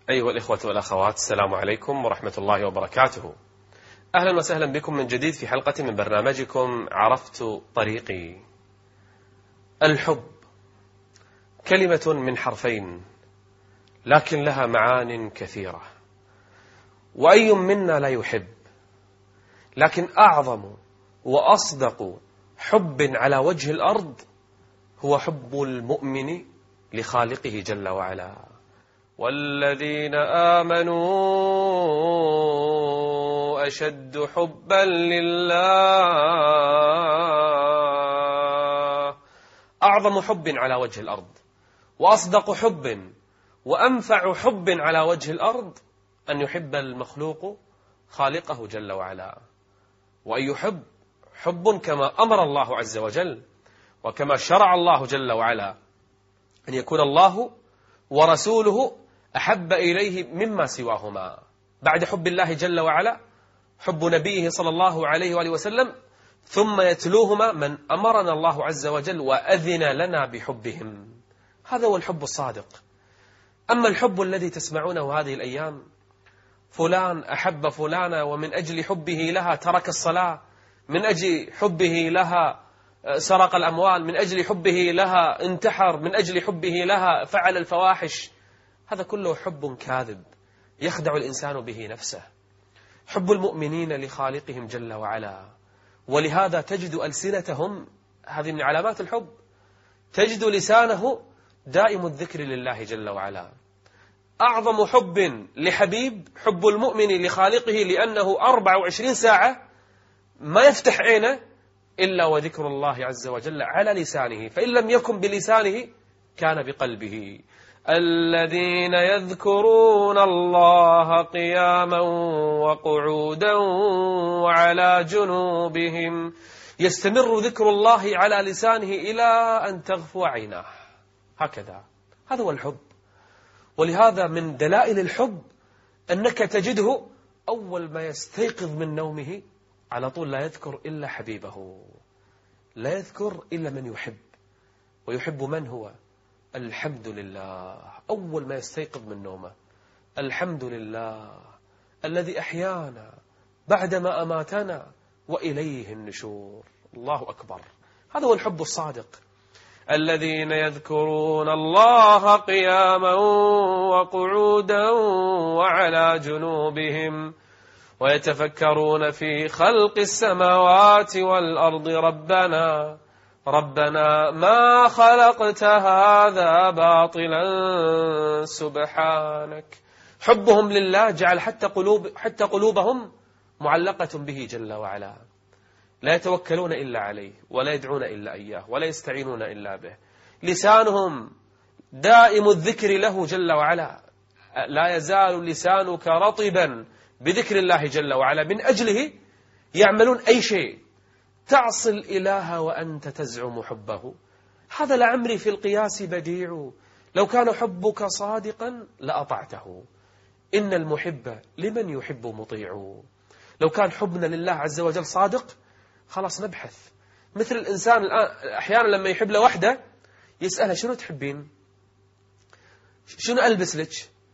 أيها الإخوة والأخوات، السلام عليكم ورحمة الله وبركاته. أهلا وسهلا بكم من جديد في حلقة من برنامجكم عرفت طريقي. الحب كلمة من حرفين لكن لها معان كثيرة، وأي منا لا يحب؟ لكن أعظم وأصدق حب على وجه الأرض هو حب المؤمن لخالقه جل وعلا. والذين آمنوا أشد حبا لله. أعظم حب على وجه الأرض وأصدق حب وأنفع حب على وجه الأرض أن يحب المخلوق خالقه جل وعلا، وأن يحب حب كما أمر الله عز وجل وكما شرع الله جل وعلا، أن يكون الله ورسوله أحب إليه مما سواهما. بعد حب الله جل وعلا حب نبيه صلى الله عليه وآله وسلم، ثم يتلوهما من أمرنا الله عز وجل وأذن لنا بحبهم. هذا هو الحب الصادق. أما الحب الذي تسمعونه هذه الأيام، فلان أحب فلانة ومن أجل حبه لها ترك الصلاة، من أجل حبه لها سرق الأموال، من أجل حبه لها انتحر، من أجل حبه لها فعل الفواحش. هذا كله حب كاذب يخدع الإنسان به نفسه. حب المؤمنين لخالقهم جل وعلا، ولهذا تجد ألسنتهم، هذه من علامات الحب، تجد لسانه دائم الذكر لله جل وعلا. أعظم حب لحبيب حب المؤمن لخالقه، لأنه 24 ساعة ما يفتح عينه إلا وذكر الله عز وجل على لسانه، فإن لم يكن بلسانه كان بقلبه. الذين يذكرون الله قياما وقعودا وعلى جنوبهم، يستمر ذكر الله على لسانه إلى أن تغفو عيناه. هكذا، هذا هو الحب. ولهذا من دلائل الحب أنك تجده أول ما يستيقظ من نومه على طول لا يذكر إلا حبيبه، لا يذكر إلا من يحب. ويحب من هو؟ الحمد لله. أول ما يستيقظ من نومه، الحمد لله الذي أحيانا بعدما أماتنا وإليه النشور. الله أكبر. هذا هو الحب الصادق. الذين يذكرون الله قياما وقعودا وعلى جنوبهم ويتفكرون في خلق السماوات والأرض ربنا ما خلقت هذا باطلا سبحانك. حبهم لله جعل حتى قلوبهم معلقة به جل وعلا، لا يتوكلون إلا عليه ولا يدعون إلا إياه ولا يستعينون إلا به. لسانهم دائم الذكر له جل وعلا، لا يزال لسانك رطبا بذكر الله جل وعلا، من أجله يعملون أي شيء. تعصي الإله وأنت تزعم حبه، هذا لعمري في القياس بديع. لو كان حبك صادقا لأطعته، إن المحب لمن يحب مطيع. لو كان حبنا لله عز وجل صادق خلاص نبحث. مثل الإنسان الآن أحيانا لما يحب لوحده يسألها شنو تحبين، شنو ألبس لك،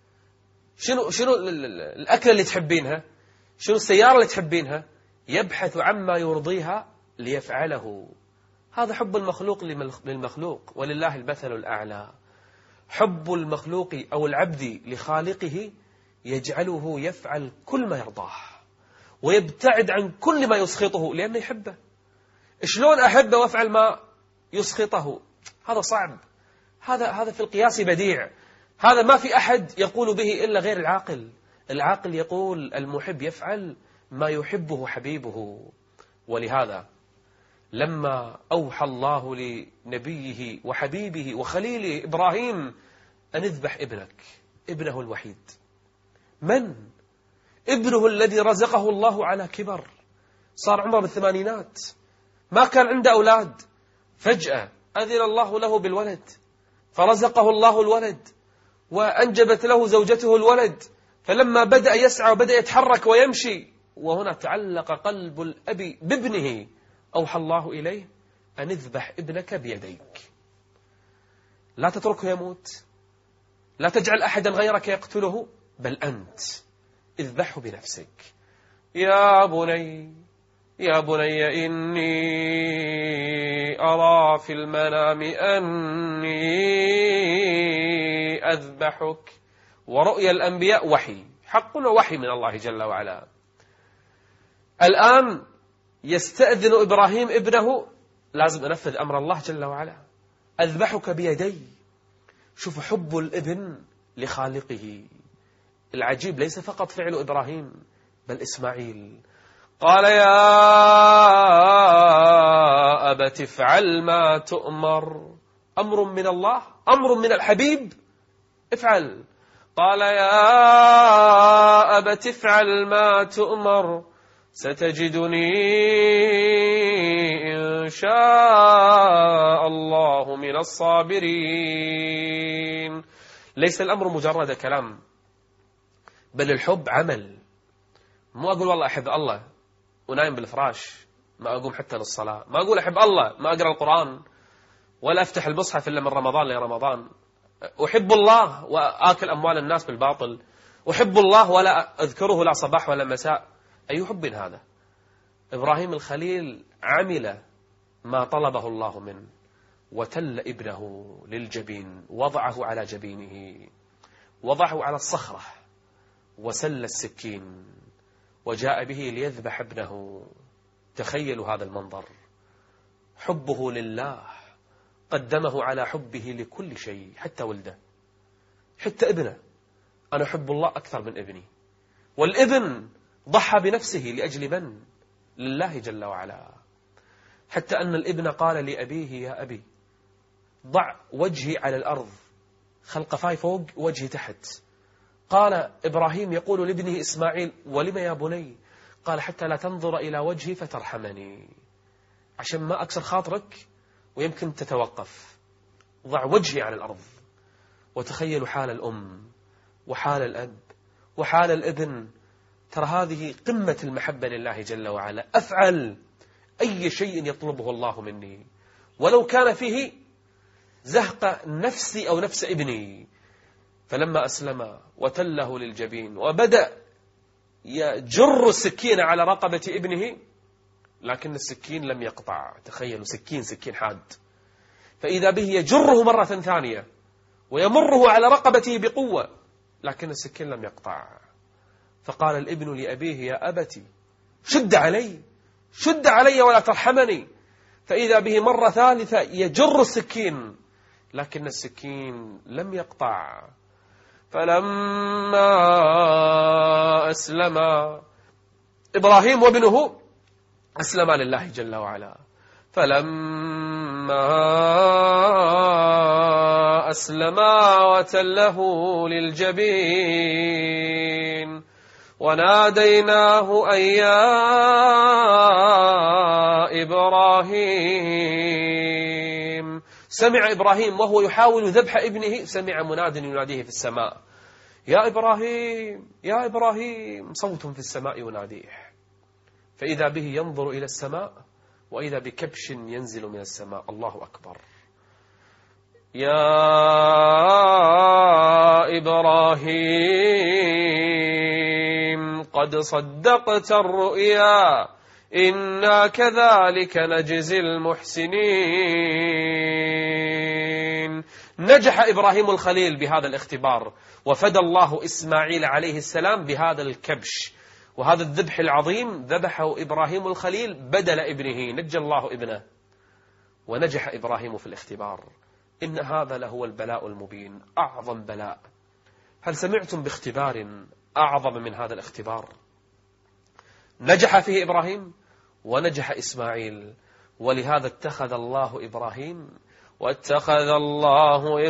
شنو الأكلة اللي تحبينها، شنو السيارة اللي تحبينها، يبحث عما يرضيها ليفعله. هذا حب المخلوق للمخلوق، ولله المثل الأعلى. حب المخلوق أو العبد لخالقه يجعله يفعل كل ما يرضاه ويبتعد عن كل ما يسخطه لأنه يحبه. شلون أحبه وأفعل ما يسخطه؟ هذا صعب. هذا في القياس بديع. هذا ما في أحد يقول به إلا غير العاقل. العاقل يقول المحب يفعل ما يحبه حبيبه. ولهذا لما أوحى الله لنبيه وحبيبه وخليله إبراهيم أن اذبح ابنه الوحيد. من؟ ابنه الذي رزقه الله على كبر، صار عمره بالثمانينات، ما كان عنده أولاد، فجأة أذن الله له بالولد، فرزقه الله الولد وأنجبت له زوجته الولد. فلما بدأ يسعى وبدأ يتحرك ويمشي، وهنا تعلق قلب الأب بابنه، أوحى الله إليه أن اذبح ابنك بيديك، لا تتركه يموت، لا تجعل أحدا غيرك يقتله، بل أنت اذبحه بنفسك. يا بني يا بني إني أرى في المنام أني أذبحك. ورؤيا الأنبياء وحي، حق ووحي من الله جل وعلا. الآن يستأذن إبراهيم ابنه، لازم أنفذ أمر الله جل وعلا، أذبحك بيدي. شوف حب الابن لخالقه العجيب، ليس فقط فعل إبراهيم بل إسماعيل. قال يا أبت افعل ما تؤمر. أمر من الله، أمر من الحبيب، افعل. قال يا أبت افعل ما تؤمر ستجدني إن شاء الله من الصابرين. ليس الأمر مجرد كلام، بل الحب عمل. مو أقول والله أحب الله ونايم بالفراش، ما أقوم حتى للصلاة، ما أقول أحب الله ما أقرأ القرآن ولا أفتح المصحف إلا من رمضان لرمضان، أحب الله وآكل أموال الناس بالباطل، أحب الله ولا أذكره لا صباح ولا مساء. أي حب هذا؟ إبراهيم الخليل عمل ما طلبه الله منه، وتل ابنه للجبين، وضعه على جبينه، وضعه على الصخرة، وسل السكين وجاء به ليذبح ابنه. تخيلوا هذا المنظر، حبه لله قدمه على حبه لكل شيء، حتى ولده، حتى ابنه. أنا أحب الله أكثر من ابني. والابن ضحى بنفسه لأجل من؟ لله جل وعلا. حتى أن الابن قال لأبيه يا أبي ضع وجهي على الأرض، خلق فاي فوق وجهي تحت. قال إبراهيم يقول لابنه إسماعيل ولم يا بني؟ قال حتى لا تنظر إلى وجهي فترحمني، عشان ما أكسر خاطرك ويمكن تتوقف. ضع وجهي على الأرض. وتخيلوا حال الأم وحال الأب وحال الابن. ترى هذه قمة المحبة لله جل وعلا. أفعل أي شيء يطلبه الله مني ولو كان فيه زهق نفسي أو نفس ابني. فلما أسلم وتله للجبين وبدأ يجر السكين على رقبة ابنه، لكن السكين لم يقطع. تخيلوا سكين حاد، فإذا به يجره مرة ثانية ويمره على رقبته بقوة، لكن السكين لم يقطع. فقال الابن لأبيه يا أبتي شد علي ولا ترحمني. فإذا به مرة ثالثة يجر السكين، لكن السكين لم يقطع. فلما أسلم إبراهيم وابنه أسلما لله جل وعلا. فلما أسلما وتله للجبين وناديناه أن يا إبراهيم. سمع إبراهيم وهو يحاول ذبح ابنه، سمع مناد يناديه في السماء يا إبراهيم يا إبراهيم، صوت في السماء يناديه. فإذا به ينظر إلى السماء وإذا بكبش ينزل من السماء. الله أكبر. يا إبراهيم قد صدقت الرؤيا إنا كذلك نجزي المحسنين. نجح إبراهيم الخليل بهذا الاختبار، وفدى الله إسماعيل عليه السلام بهذا الكبش، وهذا الذبح العظيم ذبحه إبراهيم الخليل بدل ابنه. نجى الله ابنه ونجح إبراهيم في الاختبار. إن هذا لهو البلاء المبين، أعظم بلاء. هل سمعتم باختبار أعظم من هذا الاختبار؟ نجح فيه إبراهيم ونجح إسماعيل، ولهذا اتخذ الله إبراهيم واتخذ الله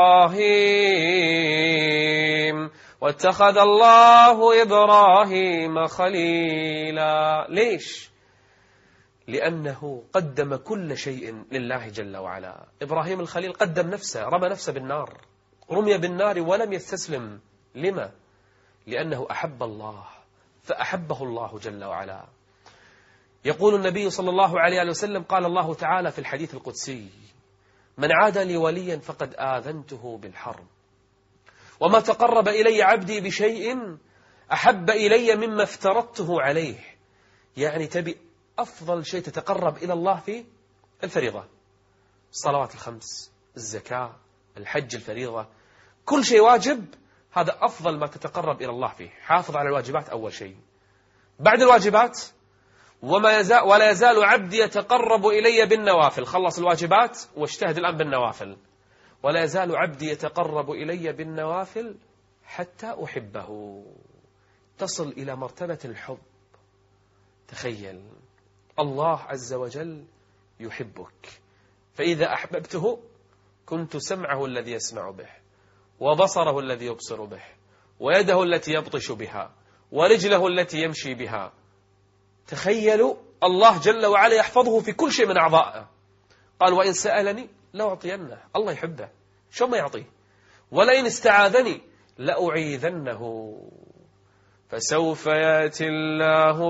إبراهيم واتخذ الله إبراهيم خليلا. ليش؟ لأنه قدم كل شيء لله جل وعلا. إبراهيم الخليل قدم نفسه، رمى نفسه بالنار، رمي بالنار ولم يستسلم. لما؟ لأنه أحب الله فأحبه الله جل وعلا. يقول النبي صلى الله عليه وسلم قال الله تعالى في الحديث القدسي من عادى لي وليا فقد آذنته بالحرب. وما تقرب إلي عبدي بشيء أحب إلي مما افترضته عليه. يعني تبي أفضل شيء تتقرب إلى الله فيه الفريضة، الصلوات الخمس، الزكاة، الحج الفريضة، كل شيء واجب، هذا أفضل ما تتقرب إلى الله فيه. حافظ على الواجبات أول شيء. بعد الواجبات ولا يزال عبدي يتقرب إلي بالنوافل. خلص الواجبات واجتهد الآن بالنوافل. ولا يزال عبدي يتقرب إلي بالنوافل حتى أحبه. تصل إلى مرتبة الحب. تخيل الله عز وجل يحبك، فإذا أحببته كنت سمعه الذي يسمع به، وبصره الذي يبصر به، ويده التي يبطش بها، ورجله التي يمشي بها. تخيلوا الله جل وعلا يحفظه في كل شيء من أعضائه. قال وإن سألني لأعطينه. الله يحبه، شو ما يعطيه. ولئن استعاذني لأعيذنه. فسوف يأتي الله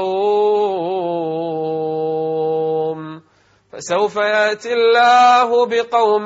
بقوم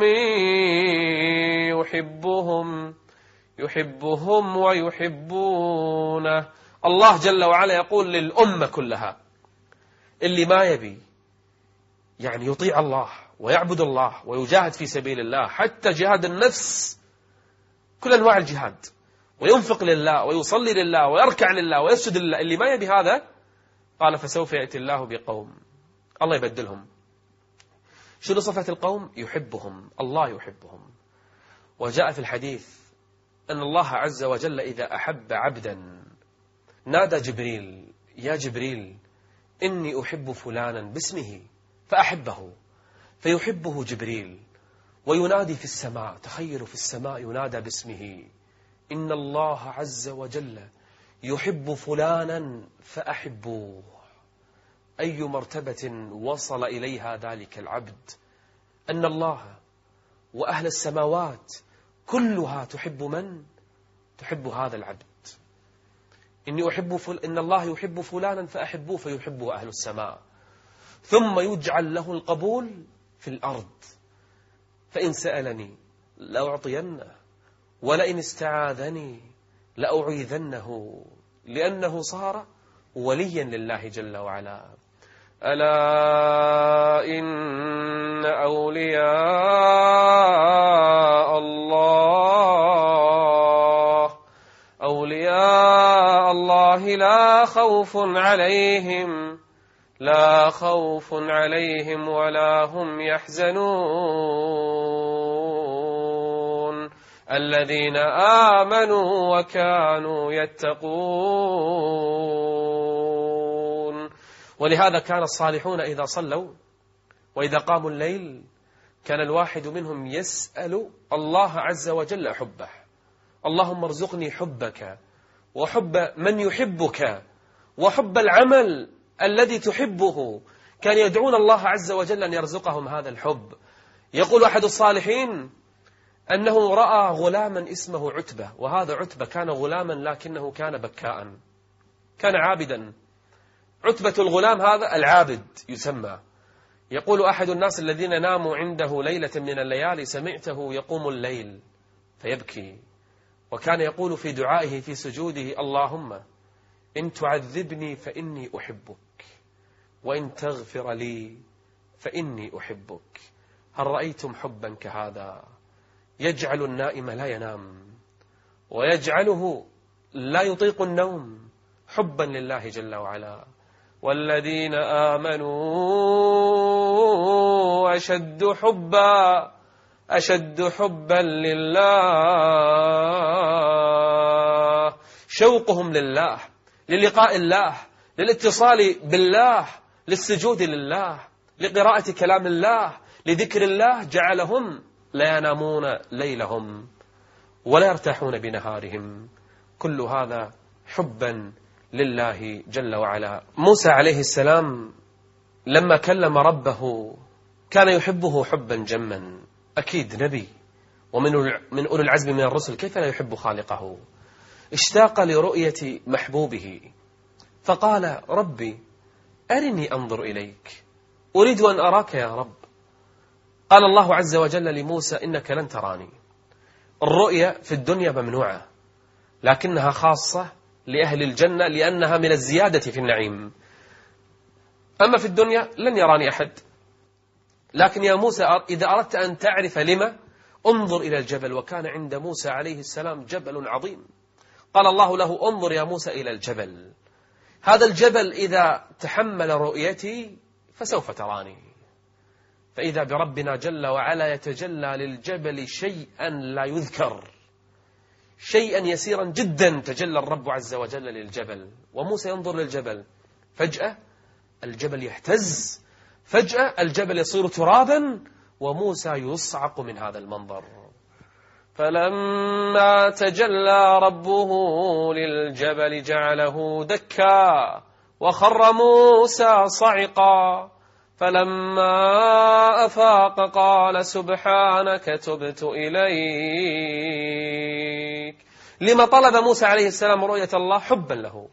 يحبهم ويحبونه. الله جل وعلا يقول للأمة كلها اللي ما يبي يعني يطيع الله ويعبد الله ويجاهد في سبيل الله، حتى جهاد النفس، كل أنواع الجهاد، وينفق لله ويصلي لله ويركع لله ويسجد لله، اللي ما يبي هذا قال فسوف يأتي الله بقوم الله يبدلهم. شنو صفة القوم؟ يحبهم، الله يحبهم. وجاء في الحديث أن الله عز وجل إذا أحب عبدا نادى جبريل يا جبريل إني أحب فلانا باسمه فأحبه، فيحبه جبريل وينادي في السماء. تخيلوا في السماء ينادى باسمه إن الله عز وجل يحب فلانا فأحبوه. أي مرتبة وصل إليها ذلك العبد، أن الله وأهل السماوات كلها تحب من؟ تحب هذا العبد. إن الله يحب فلانا فأحبوه، فيحبه أهل السماء، ثم يجعل له القبول في الأرض. فإن سألني لأعطينه، ولئن استعاذني لأعيذنه، لأنه صار وليا لله جل وعلا. ألا إن أولياء الله لا خوف عليهم ولا هم يحزنون الذين آمنوا وكانوا يتقون. ولهذا كان الصالحون إذا صلوا وإذا قاموا الليل كان الواحد منهم يسأل الله عز وجل حبه. اللهم ارزقني حبك وحب من يحبك وحب العمل الذي تحبه. كان يدعون الله عز وجل أن يرزقهم هذا الحب. يقول أحد الصالحين أنه رأى غلاما اسمه عتبة، وهذا عتبة كان غلاما لكنه كان بكاء، كان عابدا. عتبة الغلام هذا العابد يسمى. يقول أحد الناس الذين ناموا عنده ليلة من الليالي سمعته يقوم الليل فيبكي، وكان يقول في دعائه في سجوده اللهم إن تعذبني فإني أحبك وإن تغفر لي فإني أحبك. هل رأيتم حبا كهذا يجعل النائم لا ينام ويجعله لا يطيق النوم؟ حبا لله جل وعلا. والذين آمنوا أشد حبا لله. شوقهم لله، للقاء الله، للاتصال بالله، للسجود لله، لقراءة كلام الله، لذكر الله، جعلهم لا ينامون ليلهم ولا يرتاحون بنهارهم. كل هذا حبا لله جل وعلا. موسى عليه السلام لما كلم ربه كان يحبه حبا جما. أكيد نبي ومن أولي العزم من الرسل، كيف لا يحب خالقه؟ اشتاق لرؤية محبوبه فقال ربي أرني أنظر إليك، أريد أن أراك يا رب. قال الله عز وجل لموسى إنك لن تراني الرؤية في الدنيا ممنوعة، لكنها خاصة لأهل الجنة لأنها من الزيادة في النعيم. أما في الدنيا لن يراني أحد. لكن يا موسى إذا أردت أن تعرف لما، انظر إلى الجبل. وكان عند موسى عليه السلام جبل عظيم، قال الله له انظر يا موسى إلى الجبل، هذا الجبل إذا تحمل رؤيتي فسوف تراني. فإذا بربنا جل وعلا يتجلى للجبل شيئا لا يذكر، شيئا يسيرا جدا تجلى الرب عز وجل للجبل، وموسى ينظر للجبل، فجأة الجبل يهتز، فجأة الجبل يصير ترابا، وموسى يصعق من هذا المنظر. فلما تجلى ربه للجبل جعله دكا وخر موسى صعقا، فلما أفاق قال سبحانك تبت إليك. لما طلب موسى عليه السلام رؤية الله؟ حبا له.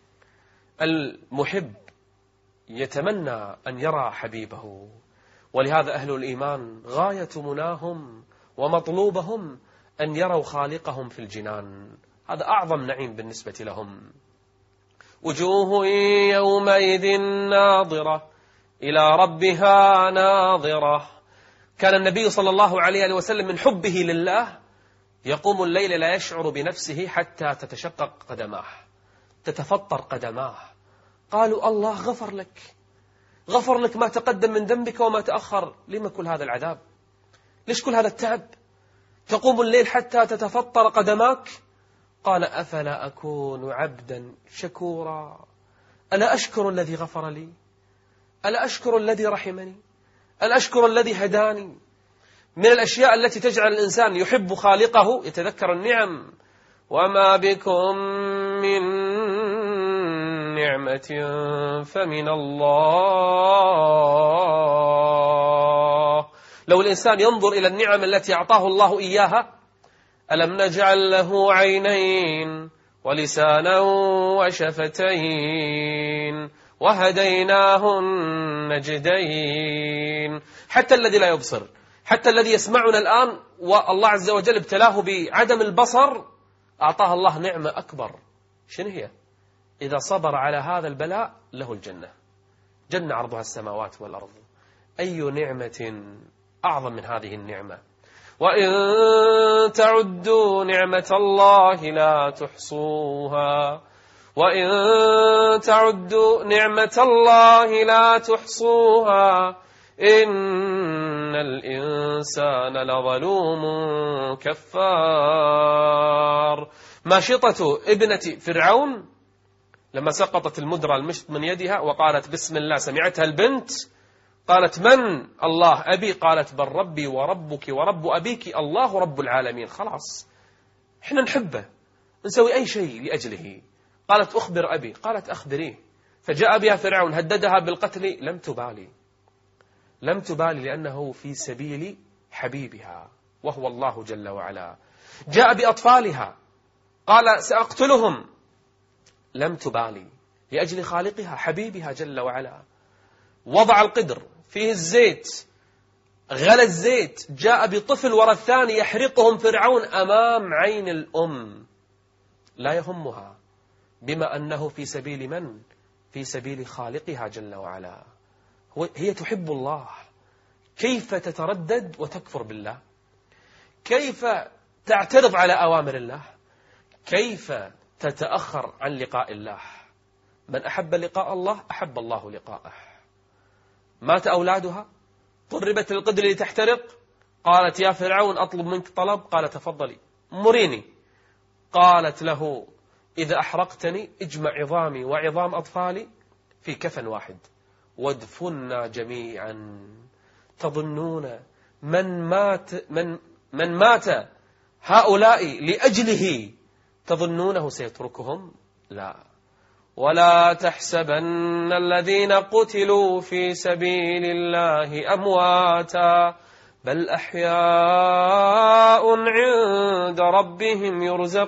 المحب يتمنى أن يرى حبيبه، ولهذا أهل الإيمان غاية مناهم ومطلوبهم أن يروا خالقهم في الجنان، هذا أعظم نعيم بالنسبة لهم. وجوه يومئذ ناظرة إلى ربها ناظرة. كان النبي صلى الله عليه وسلم من حبه لله يقوم الليل لا يشعر بنفسه حتى تتشقق قدماه، تتفطر قدماه. قالوا الله غفر لك ما تقدم من ذنبك وما تأخر، لما كل هذا العذاب؟ ليش كل هذا التعب؟ تقوم الليل حتى تتفطر قدماك؟ قال أفلا أكون عبدا شكورا؟ ألا أشكر الذي غفر لي؟ ألا أشكر الذي رحمني؟ ألا أشكر الذي هداني؟ من الأشياء التي تجعل الإنسان يحب خالقه يتذكر النعم. وما بكم من نعمة فمن الله. لو الإنسان ينظر إلى النعم التي أعطاه الله إياها، ألم نجعل له عينين ولسانا وشفتين وهديناه النجدين. حتى الذي لا يبصر، حتى الذي يسمعنا الآن والله عز وجل ابتلاه بعدم البصر، أعطاه الله نعمة أكبر. شنو هي؟ إذا صبر على هذا البلاء له الجنة، جنة عرضها السماوات والأرض. أي نعمة أعظم من هذه النعمة؟ وإن تعدوا نعمة الله لا تحصوها، وإن تعدوا نعمة الله لا تحصوها إن الإنسان لظلوم كفار. ماشطة ابنة فرعون لما سقطت المدرة المشط من يدها وقالت بسم الله، سمعتها البنت قالت من؟ الله أبي. قالت بل ربي وربك ورب أبيك الله رب العالمين. خلاص احنا نحبه، نسوي أي شيء لأجله. قالت أخبر أبي. قالت أخبريه. فجاء بها فرعون هددها بالقتل، لم تبالي لأنه في سبيل حبيبها وهو الله جل وعلا. جاء بأطفالها قال سأقتلهم، لم تبالي لأجل خالقها حبيبها جل وعلا. وضع القدر فيه الزيت، غلى الزيت، جاء بطفل ورا الثاني يحرقهم فرعون أمام عين الأم، لا يهمها بما أنه في سبيل من؟ في سبيل خالقها جل وعلا. هي تحب الله. كيف تتردد وتكفر بالله؟ كيف تعترض على أوامر الله؟ كيف تتأخر عن لقاء الله؟ من أحب لقاء الله أحب الله لقاءه. مات أولادها، طربت القدر لتحترق، قالت يا فرعون أطلب منك طلب، قال تفضلي مريني. قالت له إذا أحرقتني اجمع عظامي وعظام أطفالي في كفن واحد وادفنا جميعا. تظنون من مات هؤلاء لأجله تظنونه سيتركهم؟ لا. ولا تحسبن الذين قتلوا في سبيل الله أمواتا بل أحياء عند ربهم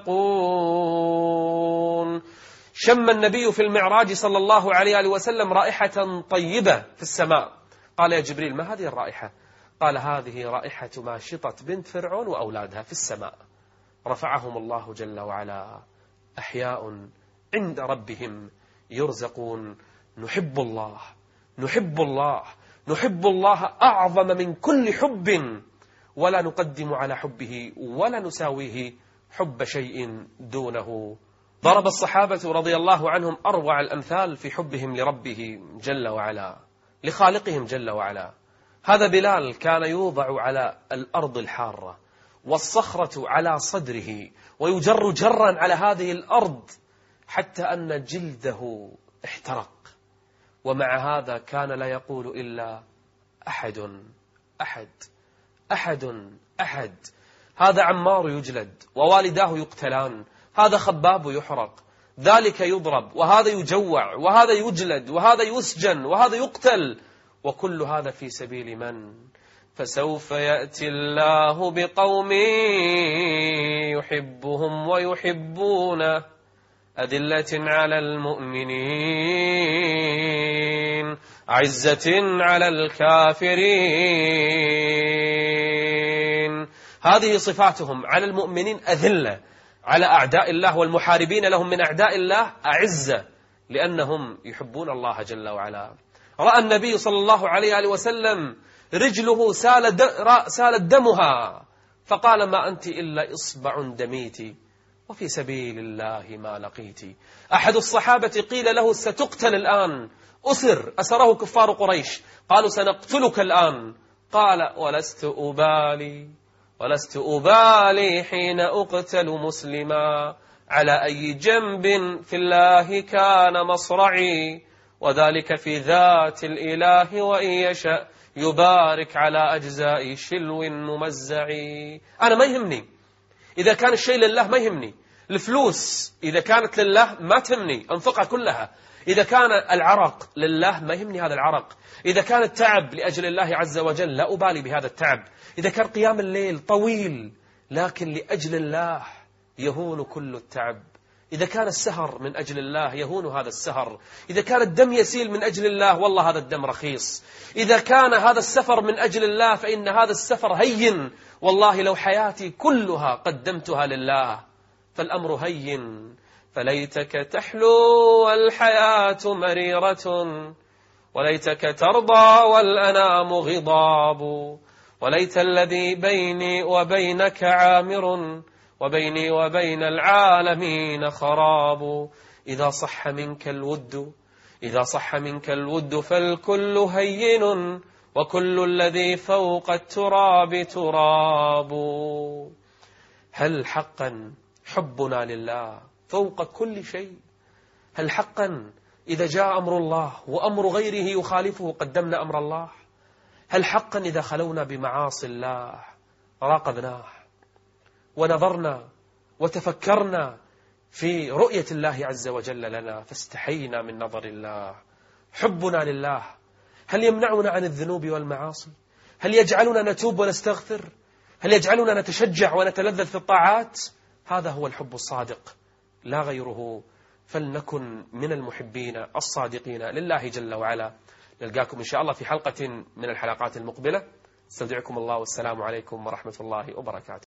يرزقون. شم النبي في المعراج صلى الله عليه وسلم رائحة طيبة في السماء. قال يا جبريل ما هذه الرائحة؟ قال هذه رائحة ماشطة بنت فرعون وأولادها في السماء. رفعهم الله جل وعلا أحياء عند ربهم يرزقون. نحب الله، نحب الله، نحب الله أعظم من كل حب، ولا نقدم على حبه ولا نساويه حب شيء دونه. ضرب الصحابة رضي الله عنهم أروع الأمثال في حبهم لربه جل وعلا، لخالقهم جل وعلا. هذا بلال كان يوضع على الأرض الحارة والصخرة على صدره ويجر جرا على هذه الأرض حتى أن جلده احترق، ومع هذا كان لا يقول إلا أحد أحد أحد أحد. هذا عمار يجلد ووالداه يقتلان، هذا خباب يحرق، ذلك يضرب، وهذا يجوع، وهذا يجلد، وهذا يسجن، وهذا يقتل، وكل هذا في سبيل من؟ فسوف يأتي الله بقوم يحبهم ويحبونه أذلة على المؤمنين أعزة على الكافرين. هذه صفاتهم: على المؤمنين أذلة، على أعداء الله والمحاربين لهم من أعداء الله أعزة، لأنهم يحبون الله جل وعلا. رأى النبي صلى الله عليه وسلم رجله سالت دمها، فقال: ما أنت إلا إصبع دميت وفي سبيل الله ما لقيت. أحد الصحابة قيل له: ستقتل الآن، أسره كفار قريش، قالوا: سنقتلك الآن. قال: ولست أبالي حين أقتل مسلما، على أي جنب في الله كان مصرعي، وذلك في ذات الإله وإن يشأ يبارك على أجزاء شلو ممزع. أنا ما يهمني إذا كان الشيء لله، ما يهمني الفلوس إذا كانت لله ما تهمني، أنفقها كلها. إذا كان العرق لله ما يهمني هذا العرق. إذا كان التعب لأجل الله عز وجل لا أبالي بهذا التعب. إذا كان قيام الليل طويل لكن لأجل الله يهون كل التعب. إذا كان السهر من أجل الله يهون هذا السهر. إذا كان الدم يسيل من أجل الله والله هذا الدم رخيص. إذا كان هذا السفر من أجل الله فإن هذا السفر هين، والله لو حياتي كلها قدمتها لله فالأمر هين. فليتك تحلو والحياة مريرة، وليتك ترضى والأنام غضاب، وليت الذي بيني وبينك عامر، وبيني وبين العالمين خراب. إذا صح منك الود فالكل هين، وكل الذي فوق التراب تراب. هل حقا حبنا لله فوق كل شيء؟ هل حقا إذا جاء أمر الله وأمر غيره يخالفه قدمنا أمر الله؟ هل حقا إذا خلونا بمعاصي الله راقبناه ونظرنا وتفكرنا في رؤية الله عز وجل لنا فاستحينا من نظر الله؟ حبنا لله هل يمنعنا عن الذنوب والمعاصي؟ هل يجعلنا نتوب ونستغفر؟ هل يجعلنا نتشجع ونتلذذ في الطاعات؟ هذا هو الحب الصادق لا غيره. فلنكن من المحبين الصادقين لله جل وعلا. نلقاكم إن شاء الله في حلقة من الحلقات المقبلة. استودعكم الله والسلام عليكم ورحمة الله وبركاته.